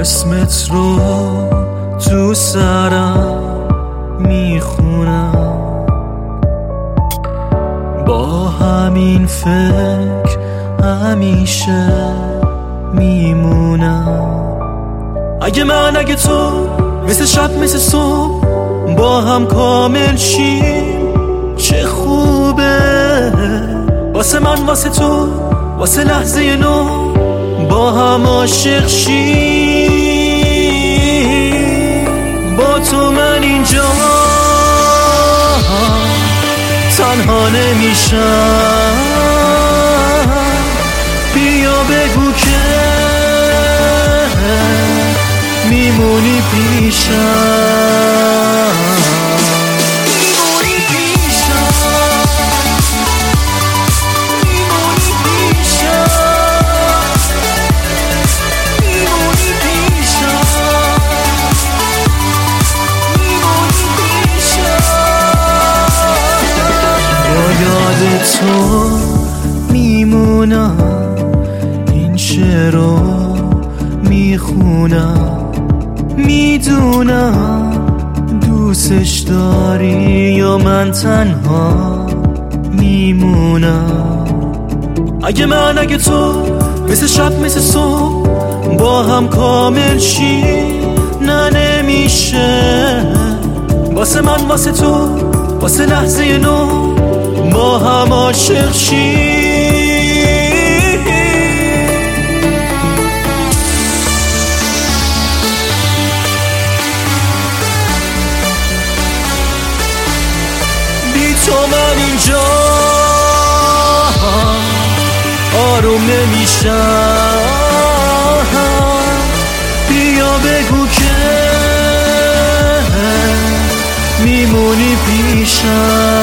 اسمت رو تو سرم میخونم، با همین فکر همیشه میمونم. اگه تو مثل شب مثل صبح با هم کامل شیم چه خوبه، واسه من واسه تو واسه لحظه نو با هم عاشق شیم. با تو من اینجا تنها نمیشم، بیا بگو که میمونی پیشم. یاد تو میمونم، این شعر رو میخونم، میدونم دوستش داری یا من تنها میمونم. اگه تو مثل شب مثل صبح با هم کامل شی نه نمیشه، واسه من واسه تو واسه لحظه نو با هم عاشق شی. بی تو من اینجا آروم نمیشم، بیا بگو که میمونی پیشم.